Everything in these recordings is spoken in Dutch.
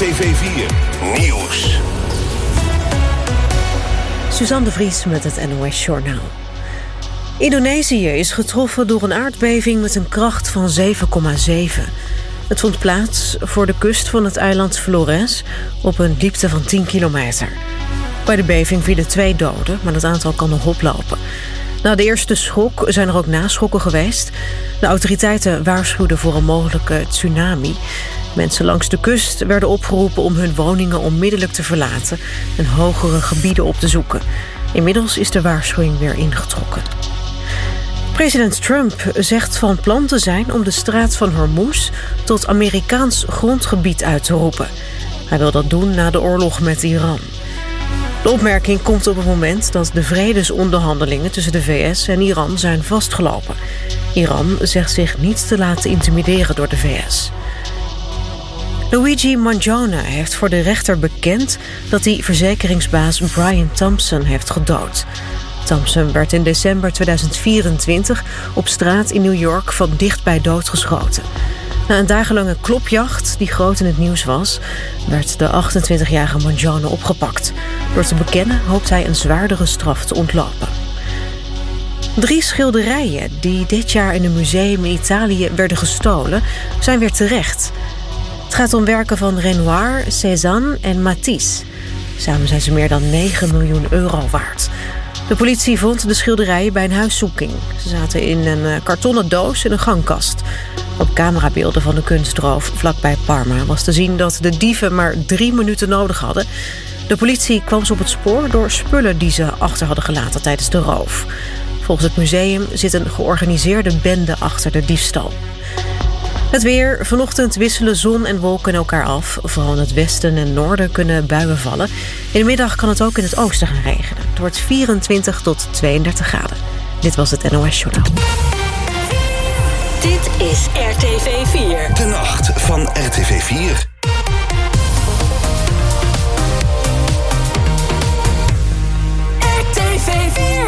RTV 4 Nieuws. Suzanne de Vries met het NOS Journaal. Indonesië is getroffen door een aardbeving met een kracht van 7,7. Het vond plaats voor de kust van het eiland Flores op een diepte van 10 kilometer. Bij de beving vielen 2 doden, maar het aantal kan nog oplopen. Na de eerste schok zijn er ook naschokken geweest. De autoriteiten waarschuwden voor een mogelijke tsunami. Mensen langs de kust werden opgeroepen om hun woningen onmiddellijk te verlaten en hogere gebieden op te zoeken. Inmiddels is de waarschuwing weer ingetrokken. President Trump zegt van plan te zijn om de straat van Hormuz tot Amerikaans grondgebied uit te roepen. Hij wil dat doen na de oorlog met Iran. De opmerking komt op het moment dat de vredesonderhandelingen tussen de VS en Iran zijn vastgelopen. Iran zegt zich niet te laten intimideren door de VS. Luigi Mangione heeft voor de rechter bekend dat hij verzekeringsbaas Brian Thompson heeft gedood. Thompson werd in december 2024 op straat in New York van dichtbij doodgeschoten. Na een dagenlange klopjacht die groot in het nieuws was, werd de 28-jarige Mangione opgepakt. Door te bekennen hoopt hij een zwaardere straf te ontlopen. 3 schilderijen die dit jaar in een museum in Italië werden gestolen, zijn weer terecht. Het gaat om werken van Renoir, Cézanne en Matisse. Samen zijn ze meer dan 9 miljoen euro waard. De politie vond de schilderijen bij een huiszoeking. Ze zaten in een kartonnen doos in een gangkast. Op camerabeelden van de kunstroof vlakbij Parma was te zien dat de dieven maar 3 minuten nodig hadden. De politie kwam ze op het spoor door spullen die ze achter hadden gelaten tijdens de roof. Volgens het museum zit een georganiseerde bende achter de diefstal. Het weer. Vanochtend wisselen zon en wolken elkaar af. Vooral in het westen en noorden kunnen buien vallen. In de middag kan het ook in het oosten gaan regenen. Het wordt 24 tot 32 graden. Dit was het NOS Journaal. Dit is RTV 4. De nacht van RTV 4. RTV 4.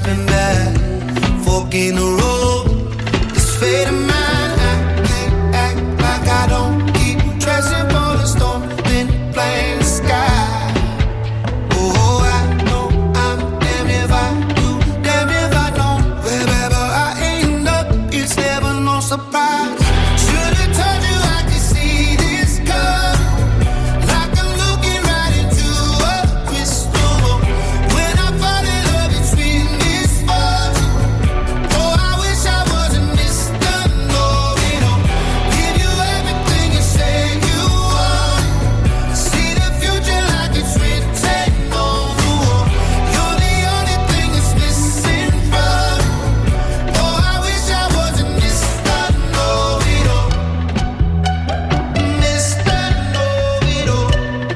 stepping back, fork in the road. This fate of mine, I can't act like I don't keep dressing for the storm, then blame the sky. Oh, I know I'm damned if I do, damned if I don't. Wherever I end up, it's never no surprise. Should've told you I could see this come, like I'm looking right into a crystal ball. When I fall in love, it's sweet misfortune. Oh, I wish I wasn't Mr. Know-it-all. Give you everything you say you want. See the future like it's written on the wall. You're the only thing that's missing from me. Oh, I wish I wasn't Mr. Know-it-all. Mr. Know-it-all.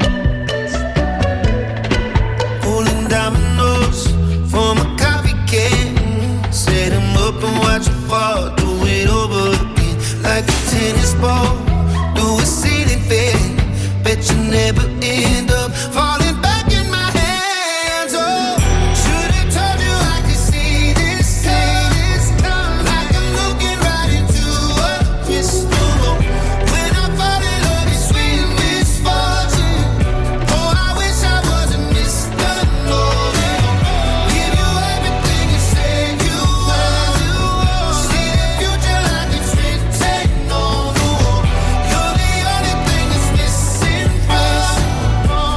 Pulling dominoes from a coffee can. Set 'em up and watch 'em fall. Do it over again like a tennis ball. Do a ceiling fan. Bet you never end up falling back in my hands. Oh, should've told you I could see this come, like I'm looking right into a crystal ball. When I fall in love, it's sweet misfortune. Oh, I wish I wasn't Mr. Know-it-all. Give you everything you say you want. See the future like it's written on the wall. You're the only thing that's missing from me.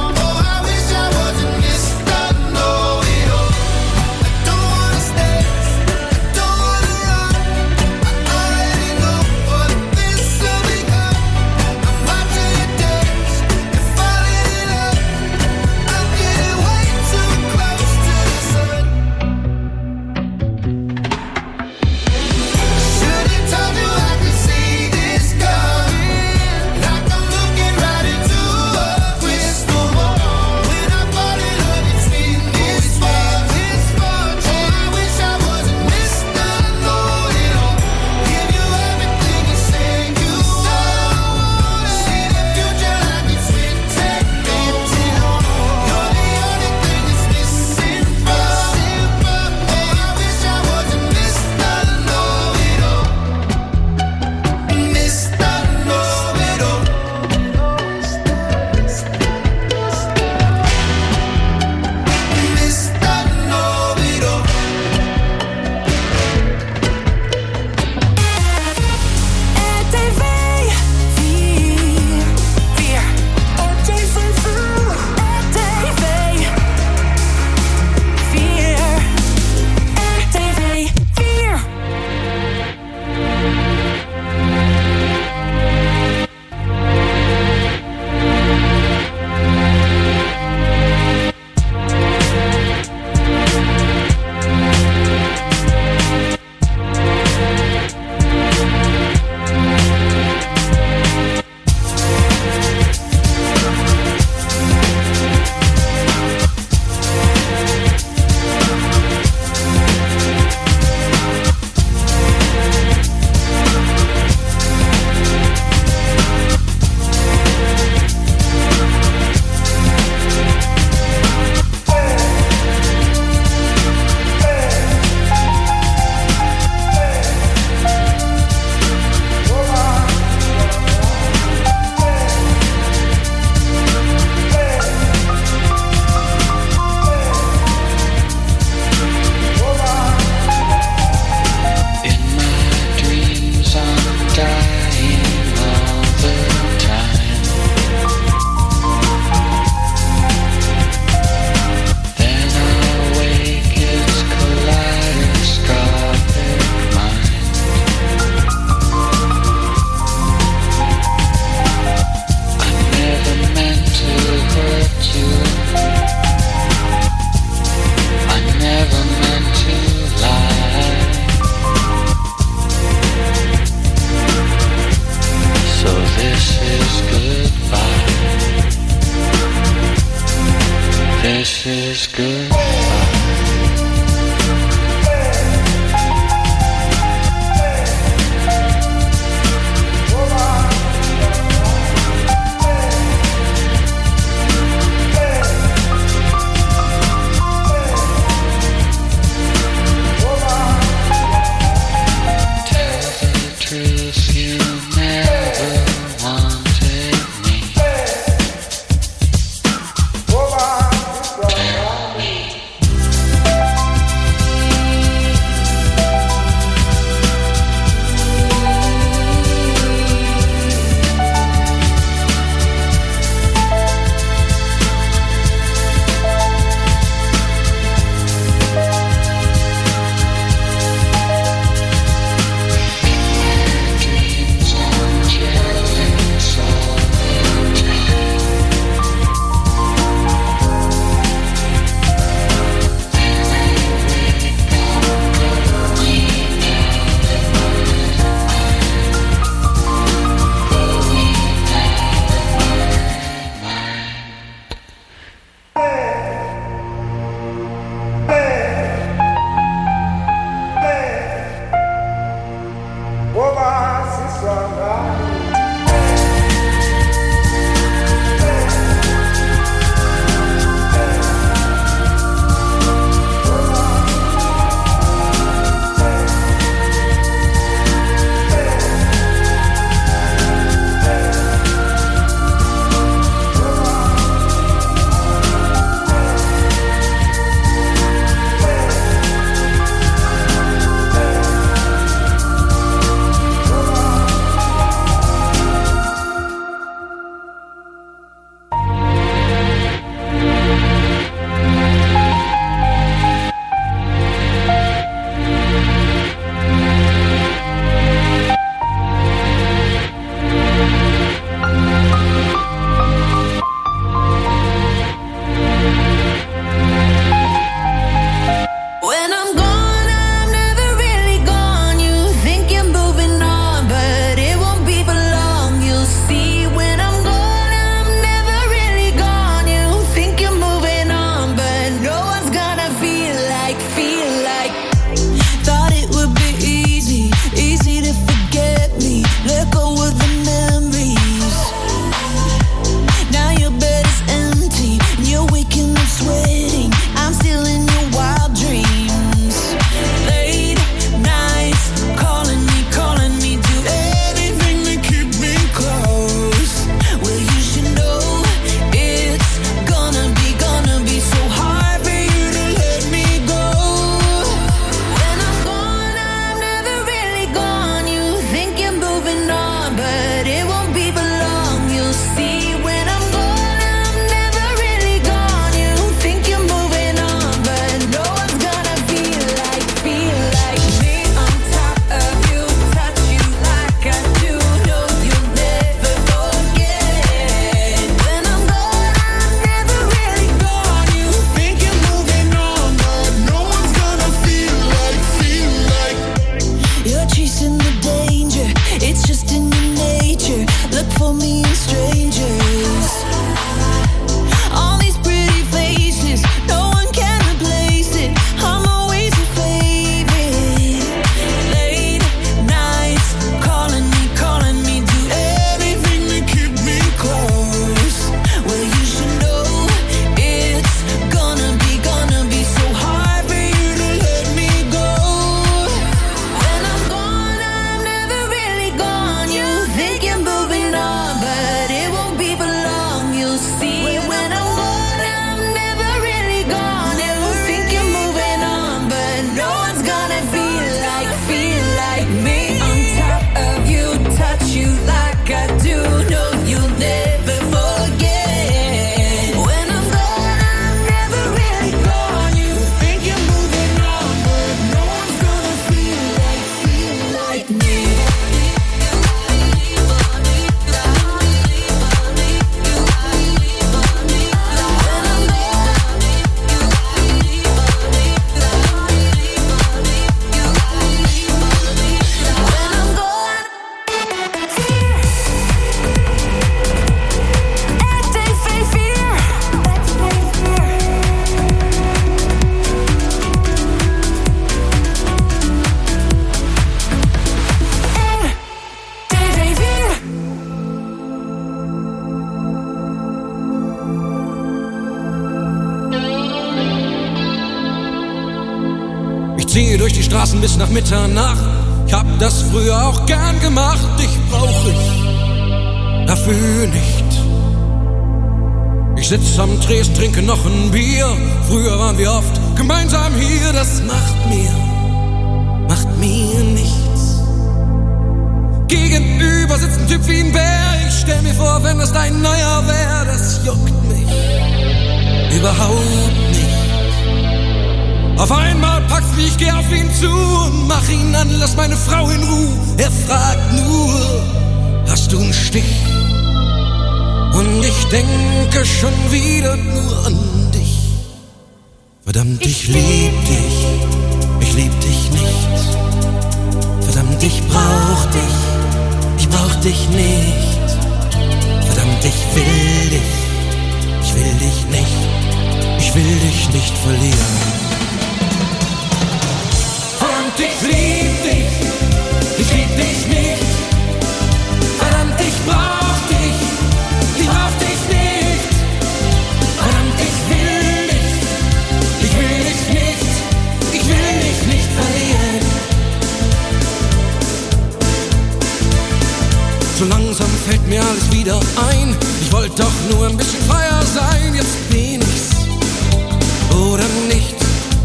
durch die Straßen bis nach Mitternacht. Ich hab das früher auch gern gemacht, dich brauch ich dafür nicht. Ich sitz am Tresen, trinke noch ein Bier. Früher waren wir oft gemeinsam hier. Das macht mir nichts. Gegenüber sitzt ein Typ wie ein Bär. Ich stell mir vor, wenn das dein neuer wär, das juckt mich überhaupt nicht. Auf einmal packt's mich, ich geh auf ihn zu und mach ihn an, lass meine Frau in Ruhe. Er fragt nur, hast du einen Stich? Und ich denke schon wieder nur an dich. Verdammt, ich lieb dich nicht. Verdammt, ich brauch dich nicht. Verdammt, ich will dich nicht. Ich will dich nicht verlieren. Verdammt, ich lieb dich nicht. Verdammt, ich brauch dich nicht. Verdammt, ich will dich nicht verlieren. So langsam fällt mir alles wieder ein. Ich wollte doch nur ein bisschen freier sein. Jetzt bin ich's oder nicht.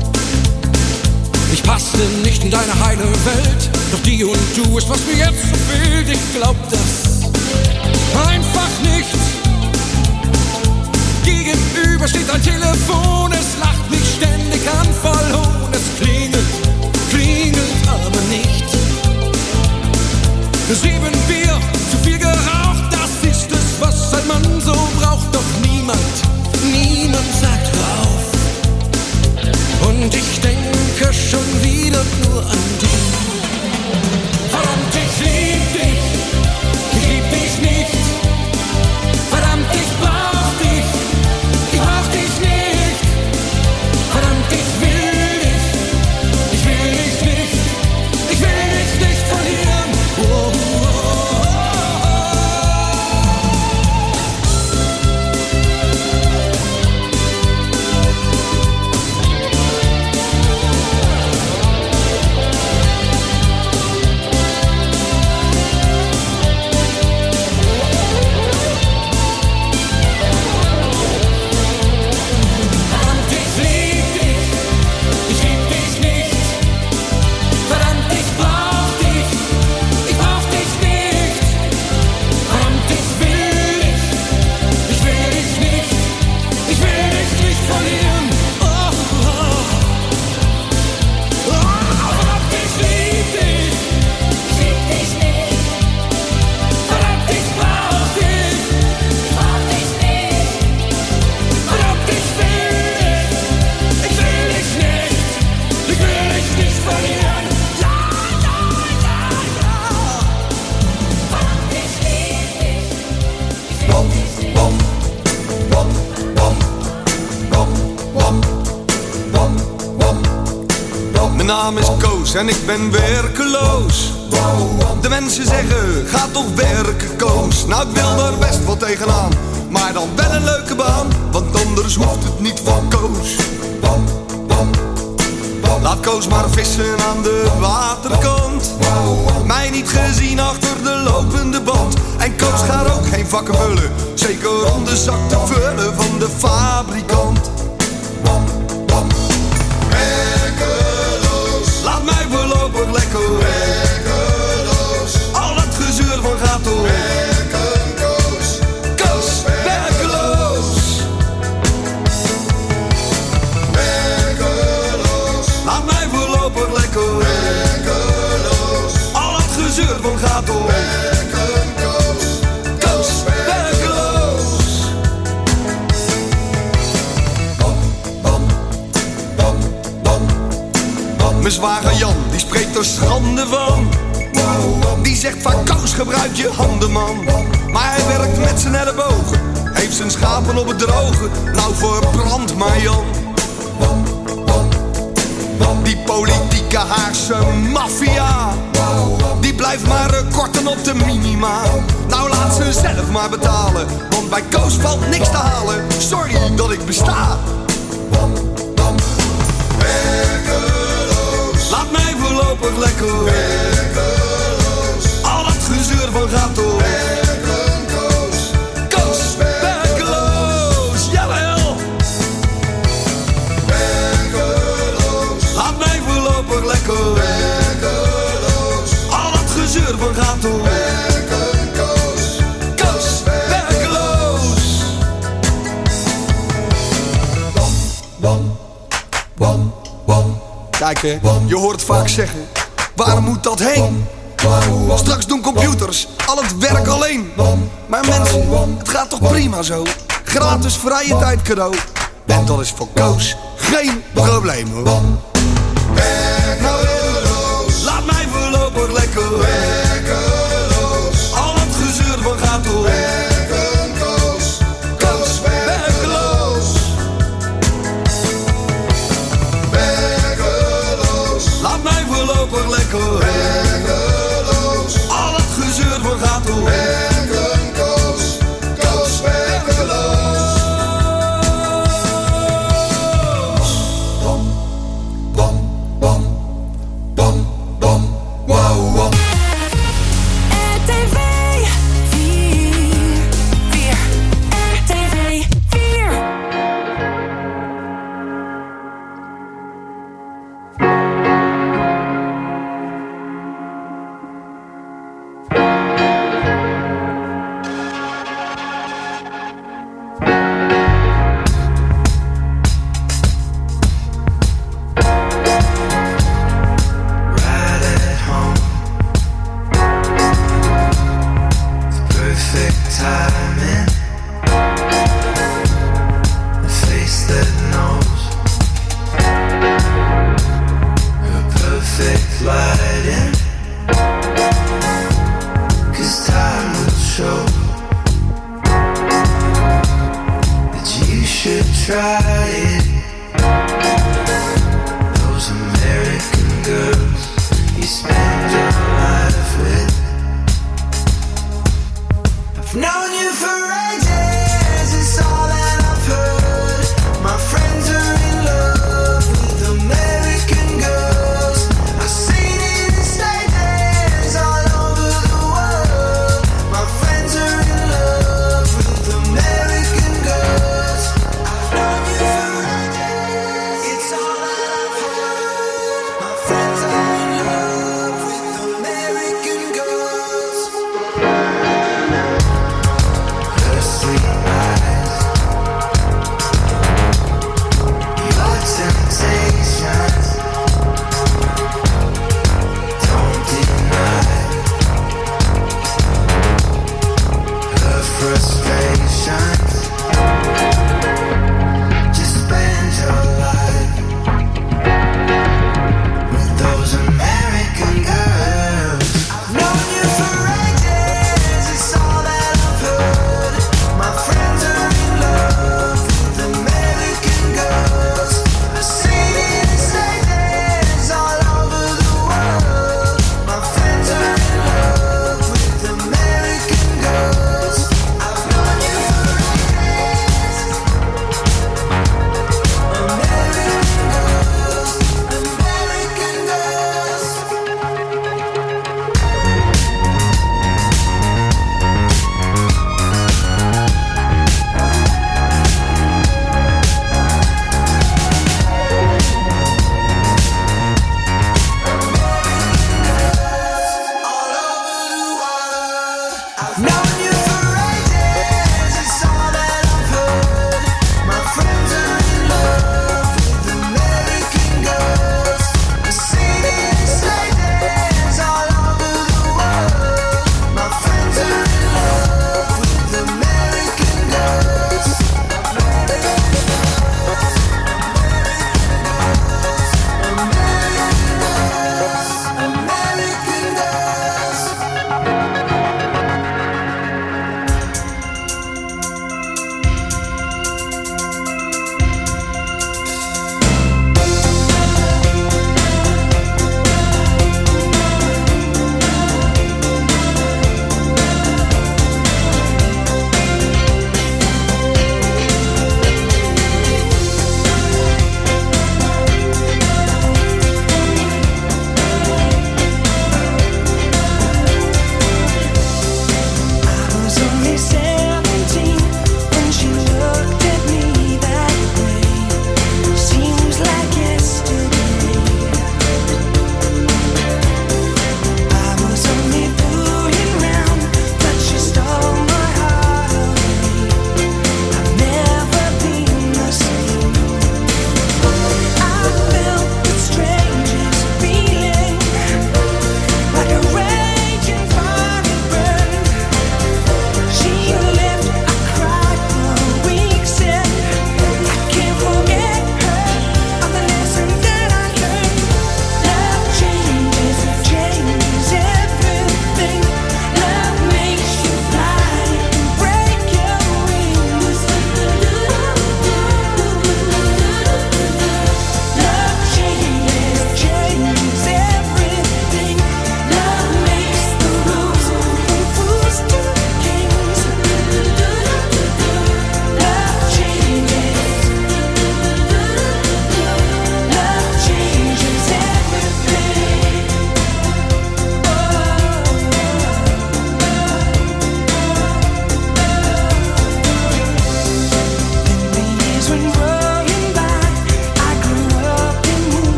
Ich passte nicht in deine heile Welt. Doch die und du ist, was mir jetzt so fehlt. Ich glaub das einfach nicht. Gegenüber steht ein Telefon. Es lacht mich ständig an, voll Hohn. Es klingelt aber nicht. 7 Bier, zu viel geraucht. Das ist es, was ein Mann so braucht. Doch niemand sagt hör auf. Und ich denke schon wieder nur an dich. Verdammt, ich lieb dich nicht. Verdammt, ich brauch dich nicht. Verdammt, ich will dich nicht verlieren. Oh. Mijn naam is Koos en ik ben werkeloos. De mensen zeggen, ga toch werken Koos. Nou, ik wil er best wel tegenaan, maar dan wel een leuke baan. Want anders hoeft het niet van Koos. Laat Koos maar vissen aan de waterkant. Mij niet gezien achter de lopende band. En Koos gaat ook geen vakken vullen, zeker om de zak te vullen van de fabrikant. Laat mij voorlopig lekker werkeloos. Al dat gezeur van gaat door. Werken Koos. Koos, werkeloos. Werkeloos. Laat mij voorlopig lekker werkeloos. Al dat gezeur van gaat door. Werken Koos. Koos, werkeloos. Mijn zwager Jan, die spreekt er schande van. Die zegt van Koos, gebruik je handen man. Maar hij werkt met zijn ellebogen, heeft zijn schapen op het droge. Nou verbrand maar Jan. Die politieke Haagse maffia, die blijft maar korten op de minima. Nou laat ze zelf maar betalen, want bij Koos valt niks te halen. Sorry dat ik besta. Laat voorlopig lekker. Werkeloos. Al het gezeur van gaat door. Werkeloos. Koos, werkeloos. Jawel. Werkeloos. Laat mij voorlopig lekker. Werkeloos. Al het gezeur van gaat door. Werkeloos. Koos, werkeloos. Bam, bam, bam. Kijk hè, je hoort vaak zeggen, waar moet dat heen? Straks doen computers al het werk alleen. Maar mensen, het gaat toch prima zo? Gratis vrije tijd cadeau. En dat is voor Koos geen probleem hoor. Werkeloos. Laat mij voorlopig lekker. Werkeloos. Al het gezeur van gaat door. Werkeloos. Koos, werkeloos. Laat mij voorlopig lekker. Werkeloos. Al het gezeur van gaat door. Werkeloos. Koos, werkeloos. Bam, bam, bam, bam, bam, wow, wow. RTV 4. RTV 4. Right at home, perfect timing, a face that knows her perfect lighting, 'cause time will show that you should try it. Those American girls you spend your life with. I've known you for ages, it's all that I've heard. My friends are in love with American girls. I've seen it in stages all over the world. My friends are in love with American girls. I've known you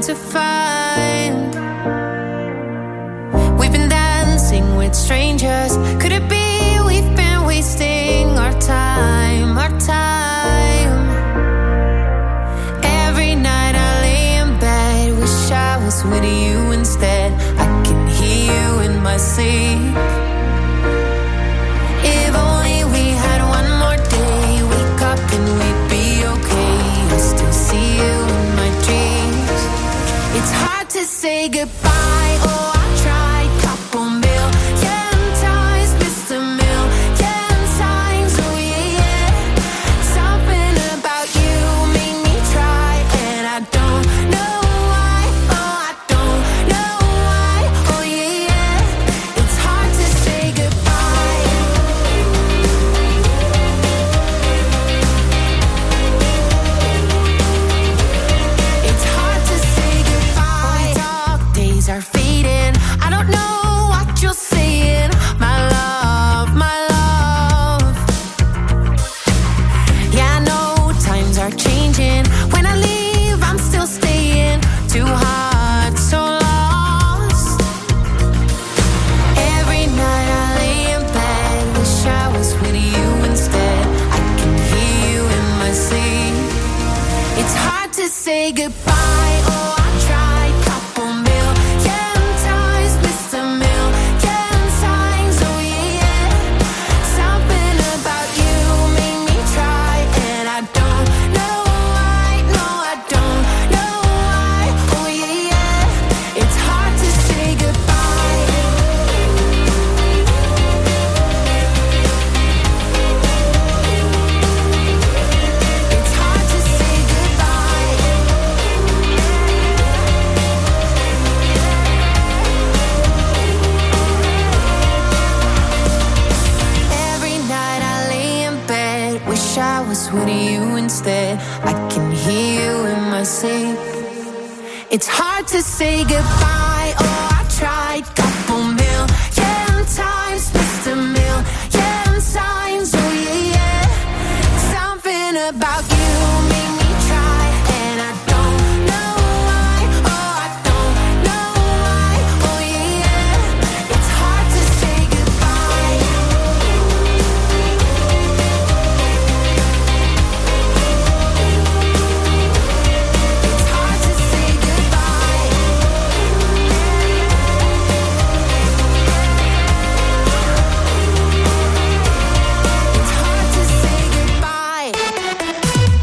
to find. We've been dancing with strangers. Could it be we've been wasting our time, our time? Every night I lay in bed, wish I was with you instead. I can hear you in my sleep. If only we had one more day, wake up and we'd be okay. I still see you in my dreams. It's hard to say goodbye. Oh, I tried couple million times, missed a million times. Oh yeah, yeah. Something about you made me try, and I don't know why. Oh, I don't know why. Oh yeah, yeah. It's hard to say goodbye. It's hard to say goodbye. Dark days are fading. I don't know what you're saying. My love, my love. Yeah, I know times are changing. When I leave, I'm still staying. Too hard, so lost. Every night I lay in bed, wish I was with you instead. I can hear you in my sleep. It's hard to say goodbye. Oh, I tried couple million times, missed a million times. Oh yeah, yeah. Something about you made me try, and I don't know why. No, I don't know why. Oh yeah, yeah. It's hard to say goodbye. It's hard to say goodbye. Every night I lay in bed, wish I was with you instead. I can hear you in my sleep. It's hard to say goodbye. Oh, I tried couple million times, missed a million times. Oh yeah, yeah. Something about you made me try, and I don't know why. Oh, I don't know why. Oh yeah, yeah. It's hard to say goodbye. It's hard to say goodbye. It's hard to say goodbye.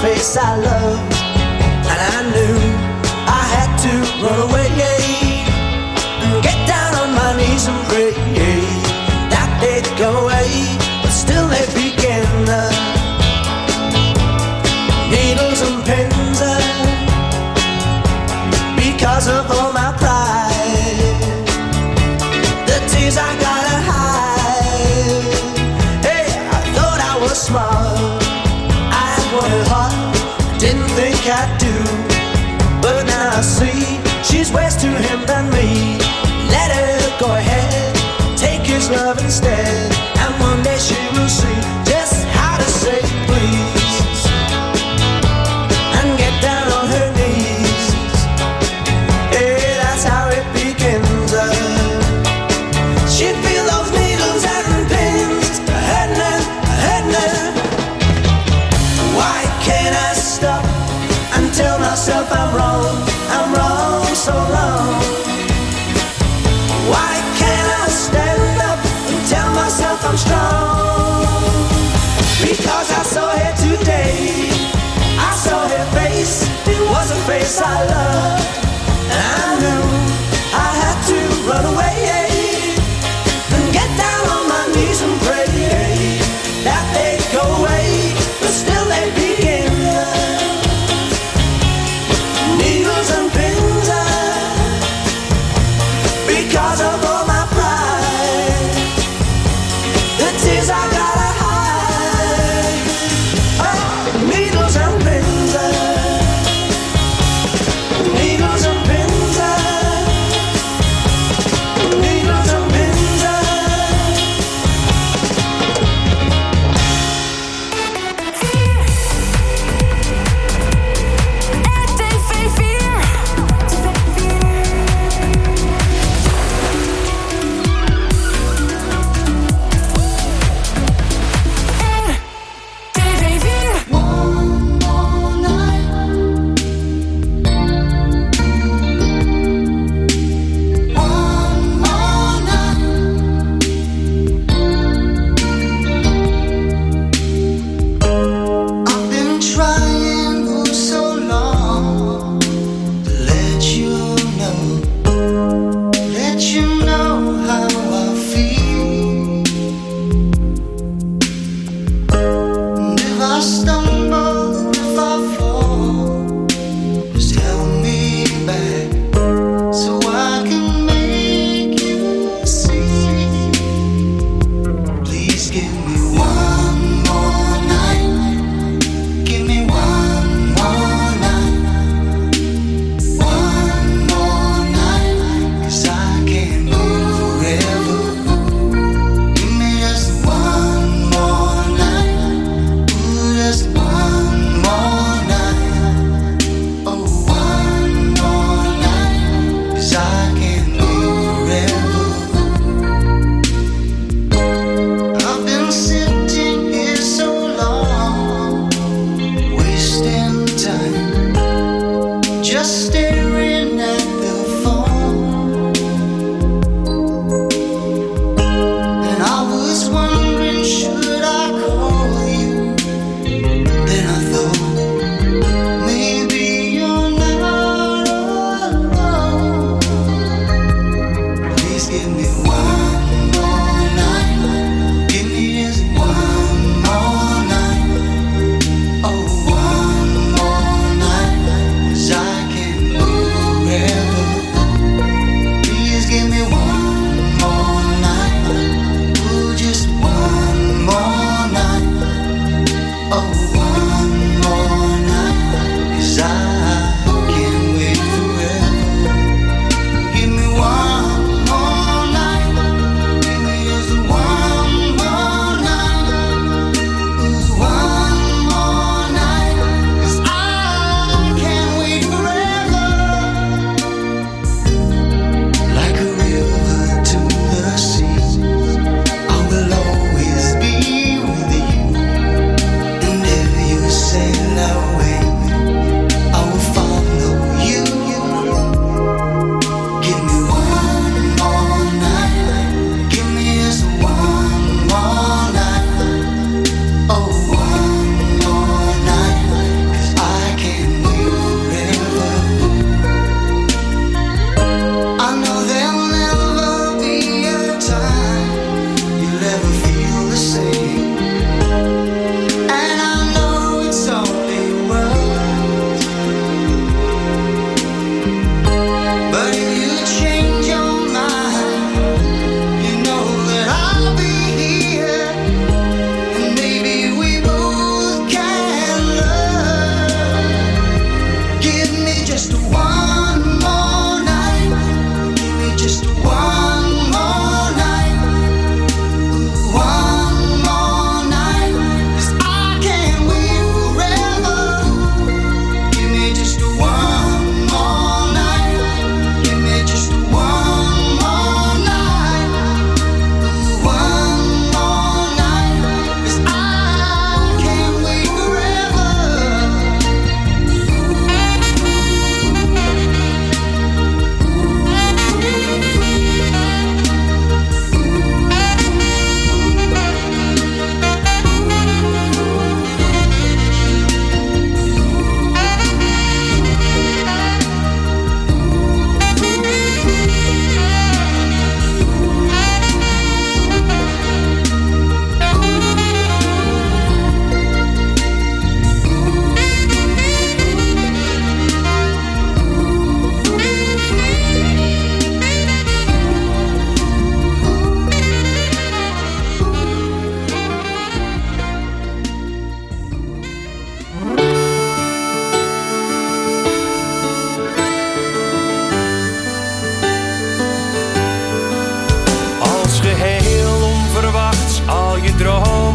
face I loved, and I knew I had to run away and get down on my knees and pray that they'd go away, but still they begin. Needles and pins, because of all my pride, the tears I gotta hide. Hey, I thought I was smart, I had one heart, didn't think I'd do, but now I see she's worse to him than me. Let her go ahead, take his love instead, and one day she will see just how to say please and get down on her knees. Yeah, that's how it begins. She feel those needles and pins hurting her. Why can't I stop and tell myself I'm wrong so long? Why can't I stand up and tell myself I'm strong? Because I saw her today, I saw her face, it was a face I loved, and I knew I had to run away and get down on my knees and pray that they'd go away, but still they begin. Needles and pins, because of all my pride, the tears I gotta hide. Oh, needles and pins, needles and pins, needles and pins. I've been trying for so long to let you know how I feel. And if I stumble, if I fall, just help me back so I can make you see. Please give me one more night. Give me one more night. One more night, 'cause I can't live forever. Give me just one more night. Ooh, just one more night. Oh, one more night, 'cause I can't live forever. I've been sitting here so long, wasting time, just staring at the phone. And I was wondering, should I call you? Then I thought, maybe you're not alone. Please give me one more night. Give me just one more night. Oh, one more night, 'cause I can't live forever. Please give me one more night. Ooh, just one more night. Oh, one more night, 'cause I can't wait forever. Give me one more night.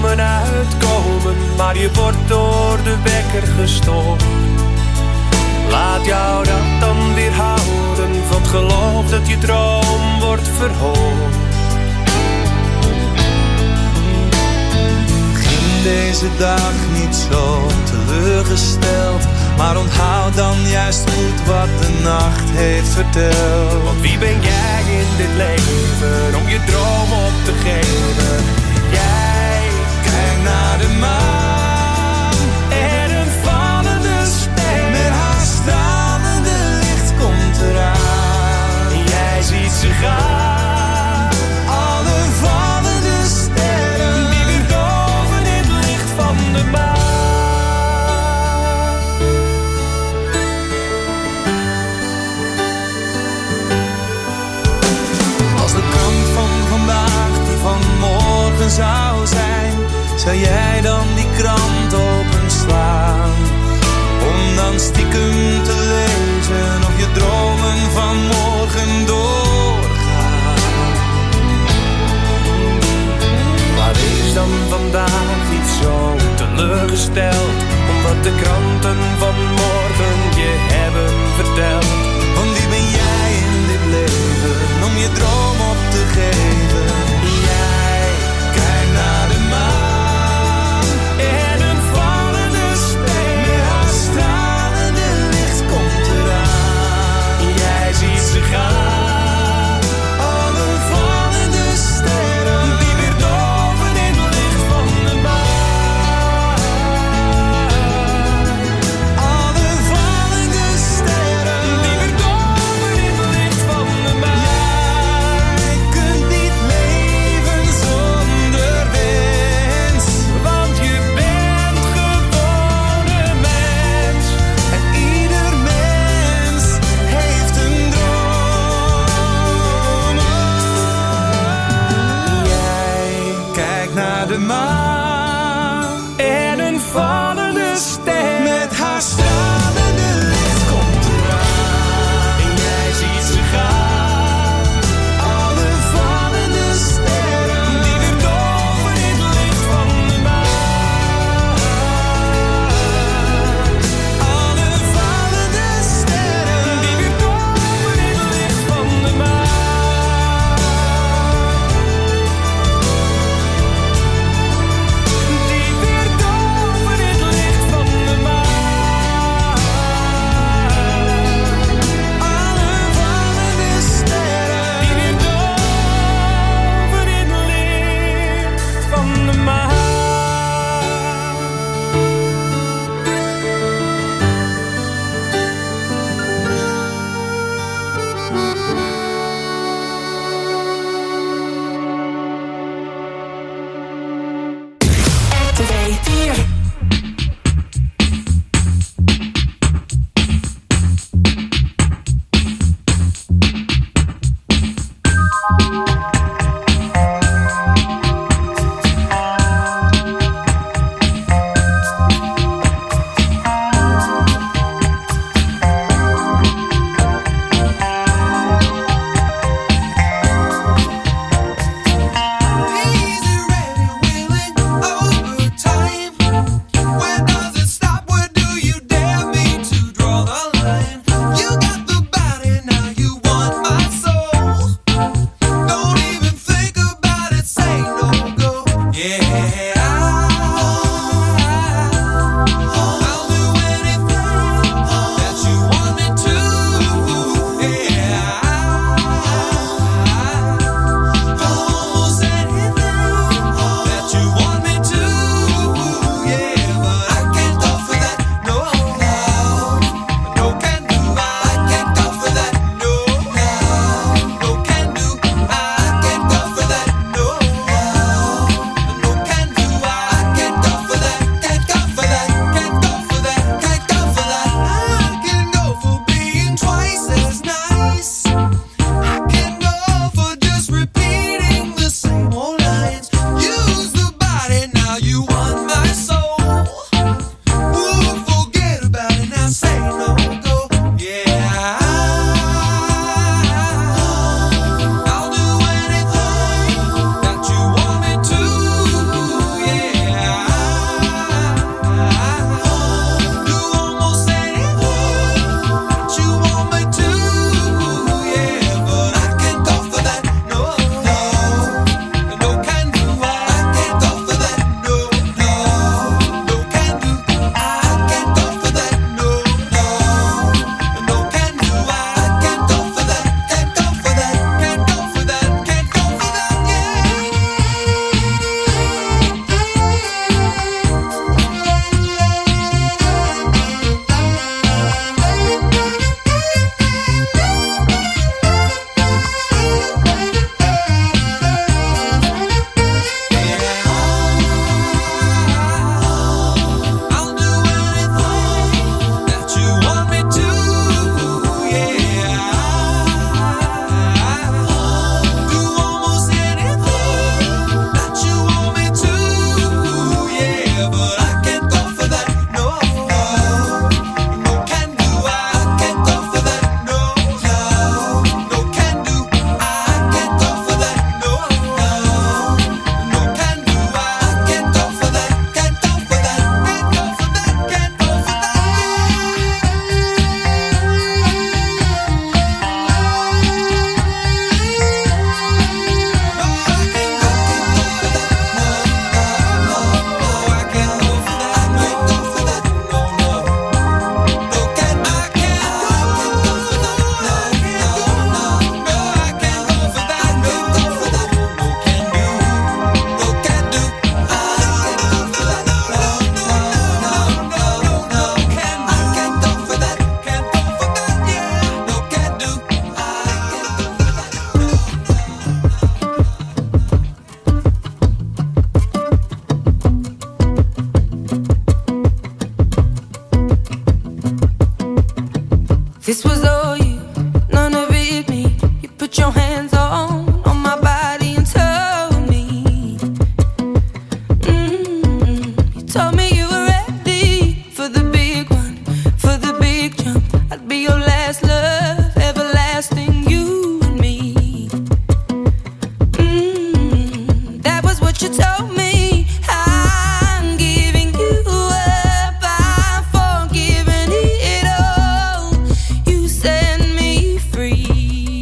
dromen uitkomen, maar je wordt door de wekker gestoord. Laat jou dat dan weer houden van het geloof dat je droom wordt verhoord. Begin deze dag niet zo teleurgesteld, maar onthoud dan juist goed wat de nacht heeft verteld. Want wie ben jij in dit leven om je droom op te geven? Jij kijkt naar de maan en een vallende ster. Met haar stralende licht komt eraan. Jij ziet ze gaan, alle vallende sterren die weer doven in het licht van de maan. Als de krant van vandaag die van morgen zou zijn, zou jij dan die krant openslaan? Om dan stiekem te lezen of je dromen van morgen doorgaan. Maar wees dan vandaag niet zo teleurgesteld, omdat de kranten van morgen je hebben verteld. Want wie ben jij in dit leven om je droom op te geven? Jij kijkt naar de maan en een This was all you, none of it me. You put your hands on my body and told me. You told me you were ready for the big one, for the big jump. I'd be your last love, everlasting, you and me. That was what you told me. I'm giving you up, I'm forgiving it all. You set me free.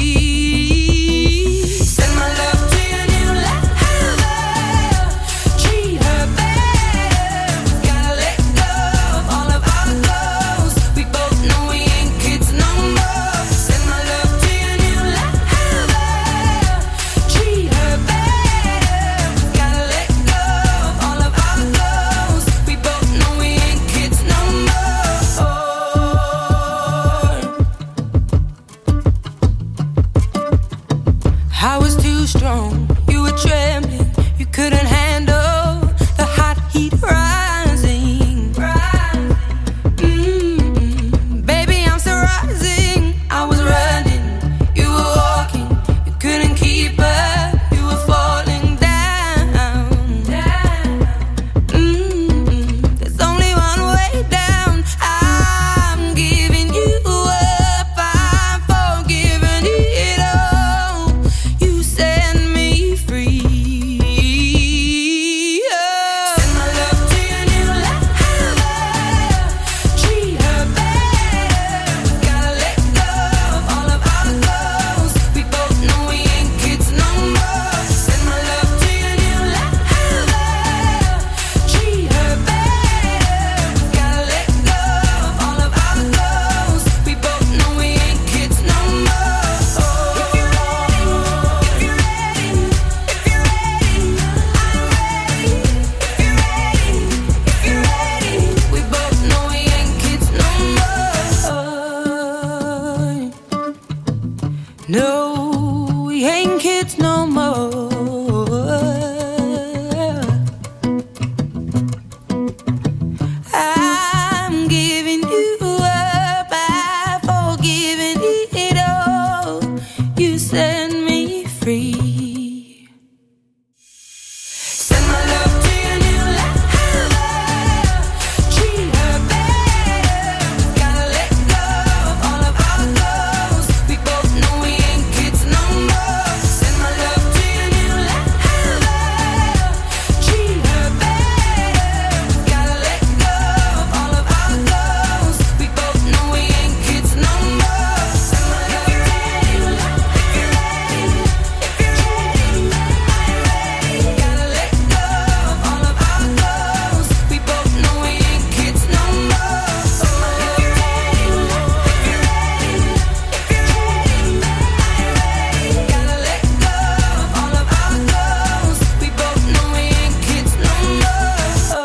Send my love to your new lover. Treat her better. Gotta let go of all of our goals. We both know we ain't kids no more. Send my love to your new lover. Treat her better. Gotta let go of all of our goals. We both know we ain't kids no more. I was too strong, you were trembling, you couldn't handle the hot heat rising. Baby, I'm still rising. I was running, you were walking, you couldn't keep up, you were falling down. There's only one way down. I'm giving you up, I'm forgiving it all. You set me free. Send my love to your new lover. Treat her better. Gotta let go of all of our goals. We both know we ain't kids no more. Send my love to your new lover. Treat her better. Gotta let go of all of our goals. We both know we ain't kids no more. If you're ready, if you're ready, if you're ready, I'm ready. If you're ready, if you're ready, we both know we ain't kids no more. No, we ain't kids no more. I'm giving you up, I'm forgiving it all. You set me free. Send my love to your new lover. Treat her better. Gotta let go of all of our goals. We both know we ain't kids no more. Send my love to your new lover. Treat her better. Gotta let go of all of our goals. We both know we ain't kids no more. Send my love to your new lover. If you're ready, if you're ready, I'm ready. Gotta let go of all of our goals. We both know we ain't kids no more. If you're ready, if you're ready, if you're ready, I'm ready. Gotta let go of all of our goals. We both know we ain't kids no more.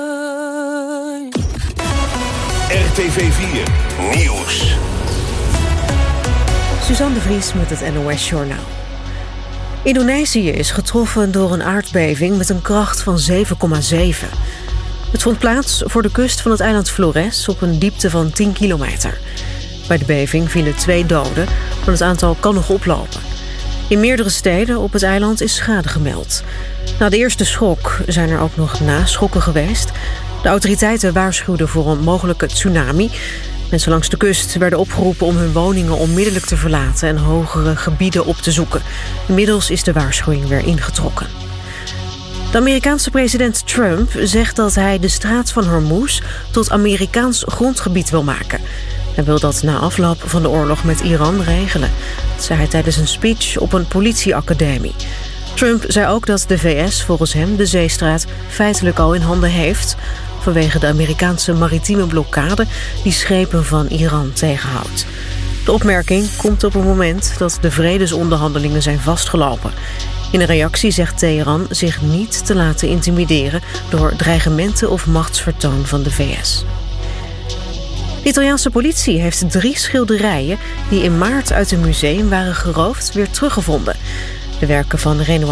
RTV 4 Nieuws. Suzanne de Vries met het NOS-journaal. Indonesië is getroffen door een aardbeving met een kracht van 7,7. Het vond plaats voor de kust van het eiland Flores op een diepte van 10 kilometer. Bij de beving vielen 2 doden, maar het aantal kan nog oplopen. In meerdere steden op het eiland is schade gemeld. Na de eerste schok zijn er ook nog naschokken geweest. De autoriteiten waarschuwden voor een mogelijke tsunami. Mensen langs de kust werden opgeroepen om hun woningen onmiddellijk te verlaten en hogere gebieden op te zoeken. Inmiddels is de waarschuwing weer ingetrokken. De Amerikaanse president Trump zegt dat hij de straat van Hormuz tot Amerikaans grondgebied wil maken. Hij wil dat na afloop van de oorlog met Iran regelen. Dat zei hij tijdens een speech op een politieacademie. Trump zei ook dat de VS volgens hem de zeestraat feitelijk al in handen heeft, vanwege de Amerikaanse maritieme blokkade die schepen van Iran tegenhoudt. De opmerking komt op een moment dat de vredesonderhandelingen zijn vastgelopen. In een reactie zegt Teheran zich niet te laten intimideren door dreigementen of machtsvertoon van de VS. De Italiaanse politie heeft 3 schilderijen die in maart uit een museum waren geroofd weer teruggevonden. De werken van Renoir